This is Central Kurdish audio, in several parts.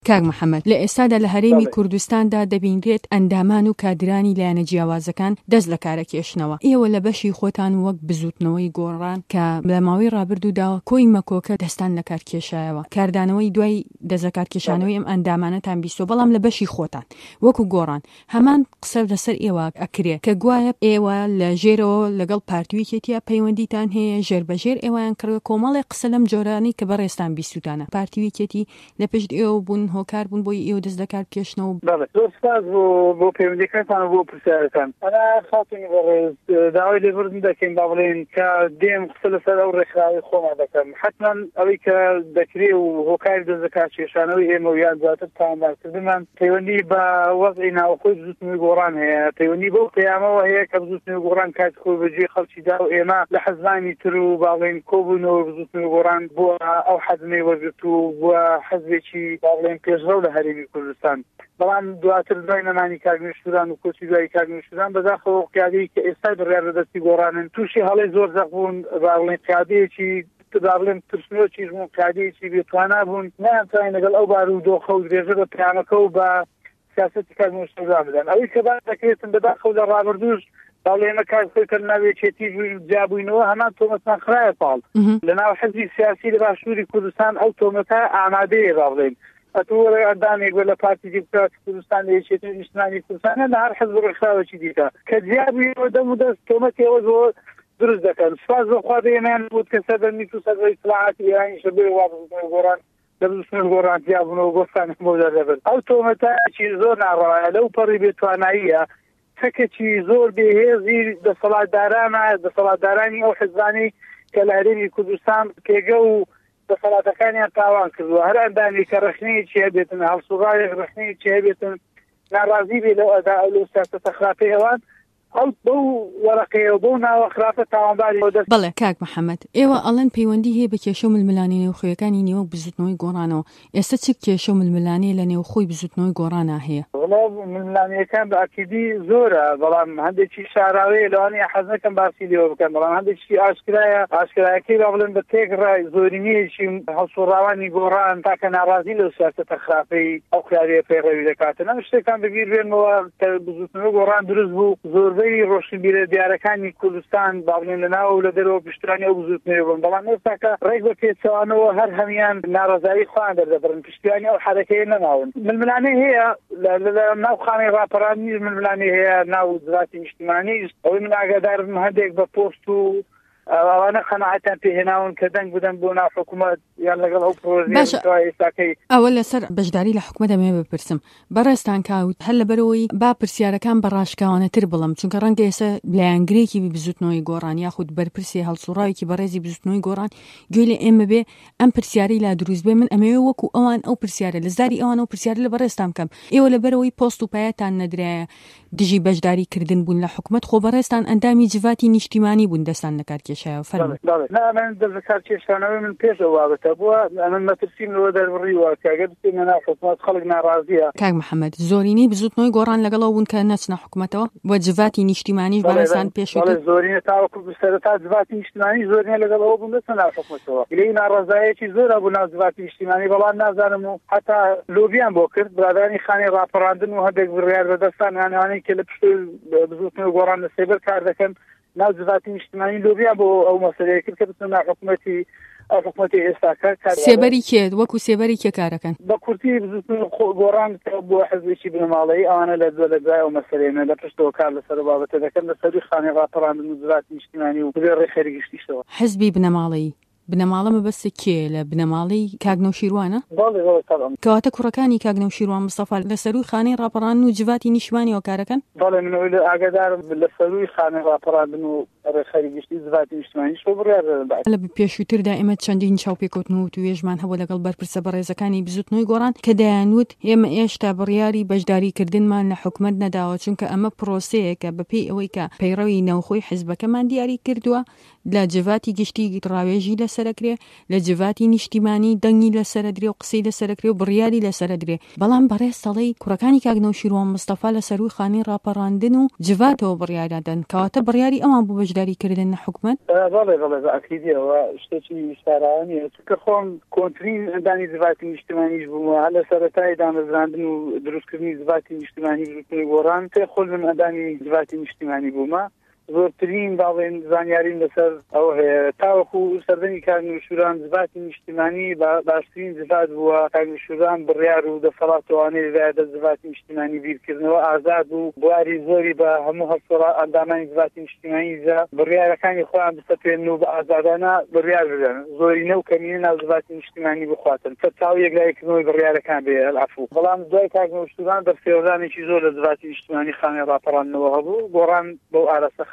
کاک محەممەد لە ئێستادا لە هەرێمی کوردستاندا دەبینرێت ئەندامان و کادرانی لایەنە جیاوازەکان دەست لە کارە کێشنەوە. ئێوە لە بەشی خۆتان وەک بزوتنەوەی گۆڕان کە لە ماوەی ڕابردوودا کۆی مەکۆکە دەستان لە کار کێشایەوە، کاردانەوەی دوای دەزەکارکێشانەوەی ئەم ئەندامانەتان بیستۆ، بەڵام لە بەشی خۆتان وەکو گۆڕان هەمان قسە لەسەر ئێوە ئەکرێ کە گوایە ئێوە لە ژێرەوە لەگەڵ پارتیویکێتیە پەیوەندیتان هەیە، ژێر بەژێر ئێوەیان کردوە کۆمەڵی قسە لەم جۆرانی کە بەڕێستان بیستوتانە پارتیویکێتی لە پشت ئێوە بوون هۆکار بوون بۆی ئێوە دەست لەکار کێشنەوە. زۆر سپاس بۆ پەیوەندیەکانتان بۆ پرسیارەکان. ئەنا خاتونی بەڕێز داوای لێبوردن دەکەین با بڵێن کە دێم قسە لەسەر ئەو ڕێکخراوی خۆمان دەکەم. حتما ئەوەی کە دەکرێت و هۆکاری دەست لەکار کێشانەوەی ئێمە و یان زیاتر تاوانبارکردنمان پەیوەندی بە وەزعی ناوخۆی بزوتنەوەی گۆڕان هەیە، پەیوەندی بەو پەیامەوە هەیە کە بزوتنەوەی گۆڕان کاتی خۆی بەجێ خەڵکیدا و ئێمە لە حەزبانی تر و با بڵێن کۆبوونەوە بزوتنەوەی گۆڕان بووە ئەو حەزمەی وەرگرت و بووە حەزبێکی با بڵێن پێشڕەو لە هەرێمی کوردستان. بەڵام دواتر دوای نەمانی کاگنێشتوران و کۆچی دوای کاگنێشتوران بەداخەوە قیادەی کە ئێستا بڕیار بەدەستی گۆڕانن تووشی هەڵەی زۆر زەق بوون، با بڵێن قیادەیەکی بڵێن ترسنۆکیش بوون، قیادەیەکی بێتوانە بوون، نەیانتوانین لەگەڵ ئەو بارودۆخە و درێژە بە پەیامەکە و بە سیاسەتی کاگنێشتوران بدەن. ئەوەی کە باس دەکرێتن بەداخەوە لە ڕابردووش باڵێمە کارخۆی کە ناوێچێتی جابووینەوە هەمان تۆمەتمان خرایە پاڵ لەناو حەزبی سیاسی لە باشووری کوردستان ئەو تۆمەتە ئامادەیە با بڵێن ئەتووەرە ئەندامێک بە لە پارتی دیموکراتی کوردستان لە یەکێتی نیشتمانی کوردستانە لە هەر حەزب ڕێکخراوێکی دیکە کە جیابووینەوە دەم و دەست تۆمەتێوە زۆر دروست دەکەن. سپاس بەخوا دەیەمیان بوت کە سەردەمی و سەردەمی اطلاعاتی ئێرانی شەبێ وابزوتنەوەی گۆڕان دەبزوتنەوەی گۆڕان جیابوونەوە گۆستان بۆدا دەبن. ئەو تۆمەتەی زۆر ناڕەوایە لەو پەڕی بێتواناییە تەکێکی زۆر بێهێزی دەسەڵاتدارانی ئەو حزبانی کە لە هەرێمی کوردستان پێگە و دەسەڵاتەکانیان تاوان کردووە. هەر ئەندامی کە ڕەخنەیەکی هەبێتن هەڵسوڕایەک ڕەخنەیەکی هەبێتن ناڕازی بێ لەو ئەدا لەو سیاسەتە خراپەی ئەوان ئەو بەو وەرەقەیە بۆ ناوە خراپە تاوانباری دەست. بەڵێ کاک محەممەد ئێوە ئەڵەن پەیوەندی هەیە بە کێشە و ململانەی نێوخۆیەکانی نێوە بزوتنەوەی گۆڕانەوە، ئێستا چ کێشە و ململانەیە لە نێوخۆی بزوتنەوەی گۆڕانە هەیە؟ ململانەکان بە ئاکیدی زۆرە، بەڵام هەندێکی شاراوەیە لەوانەیە حەز نەکەم باسی لێوە بکەم، بەڵام هەندێکی ئاشکرایەکەی با بڵێن بە تێک ڕای زۆرینەیەکی هەڵسوڕاوانی گۆڕان تاکە ناڕازی لەو سیاسەتە خراپەی ئەو خیاریە پەیڕەوی دەکاتن. ئەم شتێکان ببیر بێنەوە کە بزوتنەوەی گۆڕان دروست بوو زۆربەی ڕۆشنبیرە دیارەکانی کوردستان با بڵێن لەناو و لە دەرەوە پشتیوانی ئەو بزوتنەوەی بوون، بەڵام ئێستا کە ڕێک بە پێچەوانەوە هەر هەمیان ناڕەزایی خۆیان دەردەبرن، پشتیوانی ئەو حرەکەیە نەماون. ململانەی هەیە ناو خانەی ڕاپەڕانی ململانەی هەیە ناو وزارەتی نیشتیمانیش ئەوەی من ئاگادارم هەندێک بە پۆست و ئەوانە قەناعەتیان پێهێناون کە دەنگ بدەن بۆ ناو حکوومەت یان لەگەڵ ئەو پرۆژەیە ئێستاکەی. ئەوە لەسەر بەشداری لە حکوومەت دەمێ بپرسم بەڕێستان کاوت هەر لەبەرەوەی با پرسیارەکان بەڕاشکاوانەتر بڵم، چونکە ڕەنگە ئێستا لایەنگرێکی بزوتنەوەی گۆڕان یاخود بەرپرسی هەڵسوڕاوێکی بەڕێزی بزوتنەوەی گۆڕان گوێ لە ئێمە بێ ئەم پرسیارەی لا دروست بێ. من ئەمەوێ وەکو ئەوان ئەو پرسیارە لە زاری ئەوان ئەو پرسیارە لە بەڕێستان بکەم، ئێوە لەبەرەوەی پۆست و پایەتان نەدرایە دژی بەشداری کردن بوون لە حکوومەت، خۆ بەڕێستان ئەندامی جڤاتی نیشتیمانی بوون دەستان لە کار کێشایەوە. فەرمووی. من دەزکار کێشانەوەی من پێشەوە وابەتە بووە ئەمن مەترسیم لەوە دەربڕیوە کەگەر بچینە ناو حکوومەت خەڵک ناڕازیە. کاک محەممەد زۆرینەی بزوتنەوەی گۆڕان لەگەڵەوە بوون کە نەچنە حکوومەتەوە بۆ جڤاتی نیشتیمانیش بەڕێستان پێشووتر زۆرینە تاوەکو سەرەتا جڤاتی نیشتیمانی زۆرینە لەگەڵەوە بوون دەچنە ناو حکوومەتەوە. لێی ناڕازایەکی زۆرە بوو ناو جڤاتی نیشتیمانی، بەڵام نازانم و حتا لۆبیان بۆ کرد برادرانی خانەی ڕاپەڕاندن و هەندێک بڕیار بەدەستان هانەوانەی کە لە پشت بزوتنەوەی گۆڕان لە سێبەر کار دەکەن ناو جڤاتی نیشتیمانی لۆبیان بۆ ئەو مەسەلەیە کرد کە بچنە ناو حکوومەتی ئێستاکە. سێبەری کێ وەکو سێبەری کێ کارەکەن؟ بە کورتی بزوتنەوەی گۆڕان بۆ حەزبێکی بنەماڵەیی ئەوانە لە دووە لەگای ئەو مەسەلەیە لە پشتەوە کار لەسەر بابەتە دەکەن لەسەری خانەی ڕاپەڕاندن و جڤاتی نیشتیمانی و بێ ڕێخەری گشتیشەوە. حەزبی بنەماڵەیی بنەماڵە مەبەستە کێ لە بنەماڵەی کاگنەوشیروانە؟ کەواتە کوڕەکانی کاگنەوشیروان مستەفا لە سەروی خانەی ڕاپەڕاندن و جڤاتی نیشتیمانیەوە کارەکەن؟ بەڵێ من ئاگادارم لە سەروی خانەی ڕاپەڕاندن و ڕێخەری گشتی جڤاتی نیشتیمانیش بڕیار لە پێشووتردا ئێمە چەندین چاوپێکەوتن و توێژمان هەبوو لەگەڵ بەرپرسە بەڕێزەکانی بزوتنەوەی گۆڕان کە دەیانوت ئێمە ئێشتا بڕیاری بەشداریکردنمان لە حکوومەت نەداوە، چونکە ئەمە پرۆسەیەکە بەپێی ئەوەی کە پەیڕەوی نەوخۆی حیزبەکەمان دیاری کردووە لە جڤاتی گشتی ڕاوێژی لە لەسەرکرێ لە جڤاتی نیشتیمانی دەنگی لەسەرەدرێ و قسەی لەسەرکرێ و بڕیاری لەسەرەدرێ بەڵام بەڕێز سەڵەی کوڕەکانی کاگنەوشیروان مستەفا لە سەروی خانەی ڕاپەڕاندن و جڤاتەوە بڕیاردادەن کەواتە بڕیاری ئەوان بوو بەشداریکردن لە حکومەت. بەڵێ ئەکیدیەوە شتێکی ویستارانیە چونکە خۆم کۆنترین ئەندانی جڤاتی نیشتیمانیش بوومە لە سەرەتای دامەزراندن و دروستکردنی جڤاتی نیشتیمانی بزوتنی گۆڕان پێ خۆل من ئەندانی جڤاتی نیشتیمانی بوومە زۆرترین باڵێن زانیاریم لەسەر ئەو هەیە تاوەکو سەردەمی کاگنەوشیروان جڤاتی نیشتیمانی باشترین جڤات بووە کاگنەوشیروان بڕیار و دەسەڵاتوانەی لەدە جڤاتی نیشتیمانی بیرکردنەوە ئازاد و بواری زۆری بە هەموو هەفتەڕ ئەندامانی جڤاتی نیشتیمانیدا بڕیارەکانی خۆیان بستەپێن و بە ئازادانە بڕیار بدەن زۆرینە و کەمینە ناو جڤاتی نیشتیمانی بخواتن کە چاو یەکلایکردنەوەی بڕیارەکان بێ ئەلعەفو بەڵام دوای کاگنەوشیروان دەستێوەردانێکی زۆر لە جڤاتی نیشتیمانی خانەی ڕاپەڕاندنەوە هەبوو گۆڕان بەو ئارەسە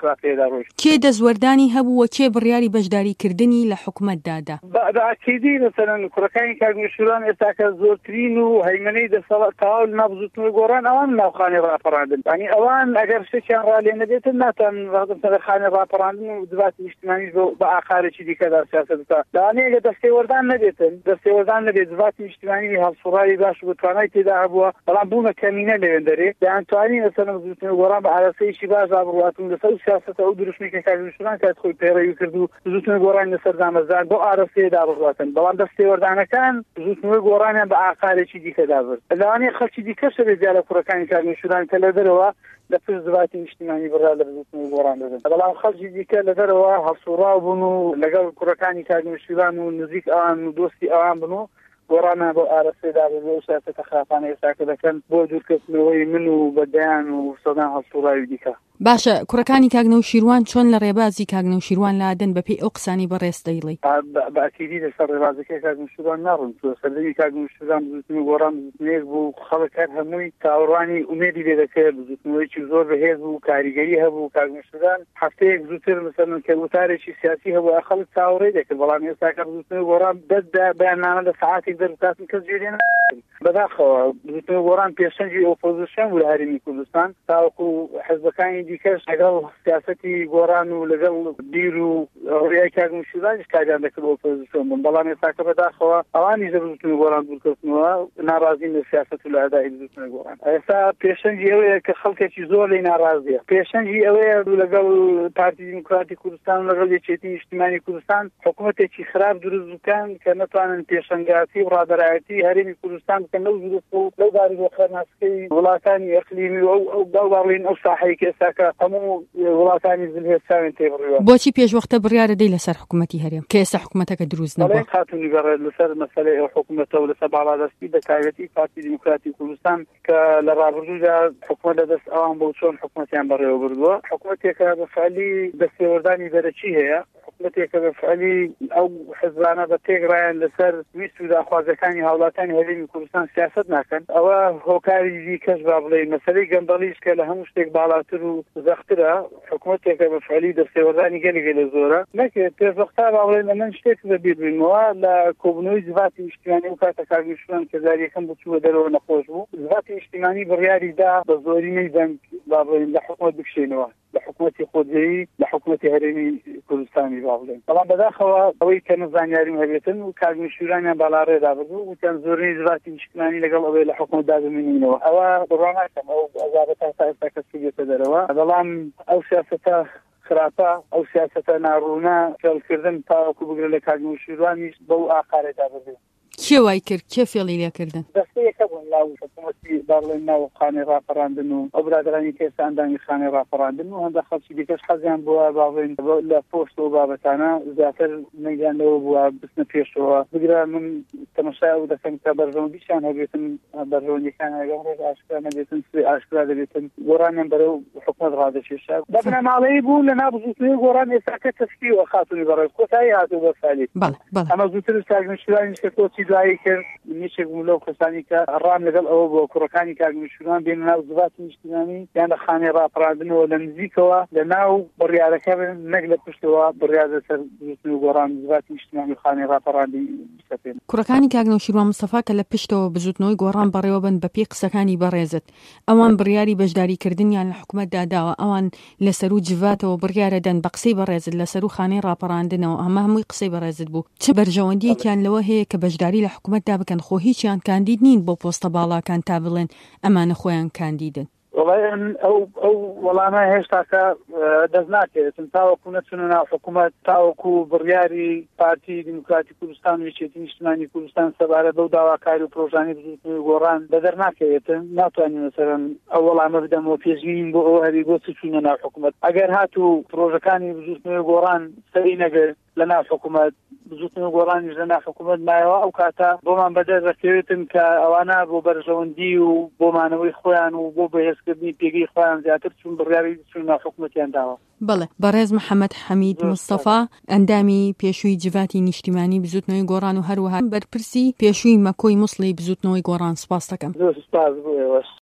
کێ دەزوەردانی هەبوو و کێ بڕیاری بەشداریکردنی لە حکومەتدادا بەعکیدی مەسەلەن کوڕەکانی کاگنەوشیروان ئێستاکە زۆرترین و هەیمەنەی دەسەڵات تاول نابزوتنەوەی گۆڕان ئەوان ناوخانەی ڕاپەڕاندن ینی ئەوان ئەگەر شتێکیان ڕالێ نەبێتن ناتوان ڕادەسەر خانەی ڕاپەڕاندن و جڤاتی نیشتیمانیش بە ئاخارێکی دیکەدا سیاسەت بکات لەوانەیە دەستێوەردان نەبێتن دەستێوەردان نەبێت جڤاتی نیشتیمانی هەڵسوڕایی باش و توانای تێدا هەبووە بەڵام بوومە کەمینە لەوێندەرێ دەیانتوانی لەسەر بزوتنەوەی گۆڕان بە ئارەسەیەکی باش ئابڕواتون لەسەر سیاسەتە ئەو دروستنی کە کاگنەوشیروان کات خۆی پێڕەوی کرد و زوتنەوەی گۆڕان لەسەر دامەزران بۆ ئارەسەیەدا بڕواتن بەڵام دەستێوەردانەکان زوتنەوەی گۆڕانیان بە ئاخارێکی دیکەدا برد لەوانەیە خەڵکی دیکەش بێت دیارە کوڕەکانی کاگنەوشیروان کە لە دەرەوە لە پشت جڤاتی نیشتیمانی بڕا لە زوتنەوەی گۆڕان دەدەن بەڵام خەڵکی دیکە لە دەرەوە هەڵسوڕاو بوون و لەگەڵ کوڕەکانی کاگنەوشیروان و نزیک ئەوان و دۆستی ئەوان بن و گۆڕانە بۆ ئارەسەیەدا بۆ سیاسەتە خراپانە ئێستاکە دەکەن بۆ دوورکەوتنەوەی من و بەدەیان و سەدان هەڵسوڕاوی دیکە. باشە کوڕەکانی کاگنەوشیروان چۆن لە ڕێبازی کاگنەوشیروان لادن بەپێی ئەو قسانی بەڕێز دەیڵێ بەئەکیدی لەسەر ڕێبازەکەی کاگنەوشیروان ناڕن سەردەمی کاگنەوشیروان بزوتنەوەی گۆڕان بزوتنەیەک بوو خەڵک هەر هەمووی چاوەڕوانی ئومێدی لێ دەکرد بزوتنەوەیکی زۆر بەهێز بوو کاریگەری هەبوو کاگنەوشیروان هەفتەیەک زووتر مەسەڵەن کە وتارێکی سیاسی هەبوو خەڵک چاوەڕێی دەکرد بەڵام ئێستاکە بزوتنەوەی گۆڕان دەستدا بەیاننامە لە سەعاتێک دەربکاتن کەس جێ بەداخەوە بزوتنەوەی گۆڕان پێشەنگی ئۆپۆزیسیۆن بوو لە هەرێمی کوردستان تاوەکو حیزبەکانی دیکەش لەگەڵ سیاسەتی گۆڕان و لەگەڵ بیر و ڕێی کاگنەوشیروانیش کاریان دەکرد ئۆپۆزیسیۆن بوون بەڵام ئێستاکە بەداخەوە ئەوانیش لە بزوتنەوەی گۆڕان دوورکەوتنەوە ناڕازین لە سیاسەت و لە ئەدای بزوتنەوەی گۆڕان ئێستا پێشەنگی ئەوەیە کە خەڵکێکی زۆر لێی ناڕازیە پێشەنگی ئەوەیە لەگەڵ پارتی دیموکراتی کوردستان و لەگەڵ یەکێتی نیشتیمانی کوردستان حکوومەتێکی خراپ دروست بکەن کە نەتوانن پێشەنگاتی و ڕادەرایەتی هەرێمی کوردستان بکەن لەو دروست و لەو داری خەرناسکەی وڵاتانی ئەقلیمی و ئەو باڵێن ئەو ساحەی کە ئێستاکە هەموو وڵاتانی زلهێستاوێن تێبڕیوە بۆچی پێشوەختە بڕیارە دەی لەسەر حکوومەتی هەرێم کە ئێستا حکوومەتەکە دروست نەبووە خاتونی بەڕێز لەسەر مەسەلەی ئەو حکوومەتە و لەسەر باڵادەستی بەتایبەتی پارتی دیموکراتی کوردستان کە لە ڕابردوودا حکوومەت لەدەست ئەوان بۆ چۆن حکوومەتیان بەڕێوە بردووە حکوومەتێکە بەفعلی دەستێوەردانی بەرەچی هەیە حکوومەتێکە بەفعلی ئەو حزبانە بە تێگڕایان لەسەر ویست و داخوازەکانی هاوڵاتانی هەرێمی کوردستان سیاست ناکەن ئەوە هۆکاری دیکەش با بڵێ مەسەلەی گەندەڵیش کە لە هەموو شتێک باڵاتر و زەخترە حکوومەتێکە بەفعلی دەستێوەردانی گەلێک لە زۆرە نەکرێت پێشوەختا با بڵێ من شتێک بەبیر بینەوە لە کۆبنەوەی جڤاتی نیشتیمانی و کاتە کاگنەوشیروان کە جاریەکەم بچووە دەرەوە نەخۆش بوو جڤاتی نیشتیمانی بڕیاری دا بە زۆرینەی دەنگ با بڵێن لە حکوومەت بکشێنەوە لە حکوومەتی خۆجێی لە حکوومەتی هەرێمی کوردستانی با بڵێن بەڵام بەداخەوە ئەوەی کە نەزانیاریم هەبێتن و کاگنەوشیروانیان باڵاڕێدا بردوو وتیان زۆرینەی جڤاتی نیشتیمانی لەگەڵ ئەوەی لە حکوومەتدا بمێنینەوە ئەوە بڕواناکەم ئەو ئەزارەتە تا ئێستا کەس بێتە دەرەوە بەڵام ئەو سیاسەتە خراپە ئەو سیاسەتە ناڕوونە فێڵکردن تاوەکو بگرە لە کاگنەوشیروانیش بەو ئاخارێدا بردوو کێ وای کرد کێ فێڵی لێکردن دەستەیەکە بوون لاو حکوومەتی باڵێن ناو خانەی ڕاپەڕاندن و ئەو برادرانی کە ئێستا ئەندامی خانەی ڕاپەڕاندن و هەندێک خەڵکی دیکەش حەزیان بووە باڵێن لە پۆست و بابەتانە زیاتر نەیانەوە بووە بستنە پێشەوە بگرە من تەماشای ئەو دەکەم کە بەرژەوەندیشان هەبێتن بەرژەوەندیەکان هەگەم ڕێز ئاشکرا نەبێتن سوێ ئاشکرا دەبێتن گۆڕانیان بەرەو حکوومەت ڕادەکێشا بە بنەماڵەیی بوو لە ناو بزوتنەوەی گۆڕان ئێستاکە تەسکیوە خاتونی بەڕێز کۆتایی هاتوو بە سالی ئەمە زووتر کاگنەوشیروانی کۆچی دڵایی کرد نیشێک لەو کەسانی کە ڕام لەگەڵ ئەوە بۆ کوڕەکانی کاگمشوران بێن ناو زباتی نیشتیمانی یان لە خانەی ڕاپەڕاندنەوە لە نزیکەوە لە ناو بڕیارەکە بن نەک لە پشتەوە بڕیار لەسەر بزوتن و گۆڕان زباتی نیشتیمانی و خانەی ڕاپەڕاندی بسەپێن. کوڕەکانی کاگنەوشیروان مستەفا کە لە پشتەوە بزوتنەوەی گۆڕان بەڕێوە بن بە پێی قسەکانی بەڕێزت ئەوان بڕیاری بەشداریکردنیان لە حکوومەت داداوە ئەوان لەسەر و جڤاتەوە بڕیارە دەن بە قسەی بەڕێزت لەسەر و خانەی ڕاپەڕاندنەوە ئەمە هەمووی قسەی بەڕێزت بوو چ بەرژەوەندیەکیان لەوە هەیە کە بەشداری لە حکوومەتدا بکەن خۆ هیچیان کاندید نین بۆ پۆستە باڵاکان تا بڵێن ئەمانە خۆیان کاندیدن؟ ئەو وەڵامە هێشتا کە دەست ناکەوێتن تاوەکو نەچونە ناو حکوومەت تاوەکو بڕیاری پارتی دیموکراتی کوردستان و یەکێتی نیشتیمانی کوردستان سەبارەت بەو داواکاری و پرۆژانی بزوتنەوەی گۆڕان بەدەر ناکەوێتن ناتوانین مەسەرەن ئەو وەڵامە بدەمەوە پێشبینین بۆ ئەو هەری بۆ چوونە ناو حکوومەت ئەگەر هاتوو پرۆژەکانی بزوتنەوەی گۆڕان سەری نەگەر لە ناو حکوومەت بزوتنەوەی گۆڕانیش لە ناو حکوومەت مایەوە ئەو کاتە بۆمان بەدەست دەکەوێتن کە ئەوانە بۆ بەرژەوەندی و بۆ مانەوەی خۆیان و بۆ بەهێزکردنی پێگەی خۆیان زیاتر چون بڕیاری چون ناو حکوومەتیان داوە. بەڵێ بەڕێز محەممەد حەمید مستەفا ئەندامی پێشووی جڤاتی نیشتیمانی بزوتنەوەی گۆڕان و هەروەها بەرپرسی پێشووی مەکۆی موسڵی بزوتنەوەی گۆڕان سپاس دەکەم.